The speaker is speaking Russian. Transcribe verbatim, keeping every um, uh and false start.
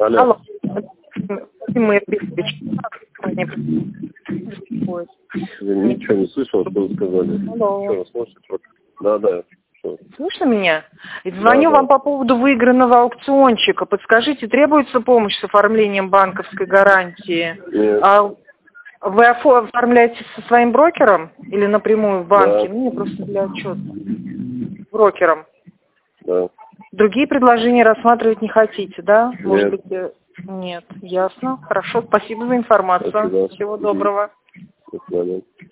Алло. Алло. Мы Я ничего не слышал, что вы сказали. Алло. Что, вы слышите? Да, да. Что? Слышно меня? Звоню Да, вам да. по поводу выигранного аукциончика. Подскажите, требуется помощь с оформлением банковской гарантии? Нет. А вы офо- оформляете со своим брокером или напрямую в банке? Да. Ну, мне просто для отчета. Брокером. Да. Другие предложения рассматривать не хотите, да? Нет. Может быть, э, нет. Ясно. Хорошо. Спасибо за информацию. Спасибо. Всего доброго. До свидания.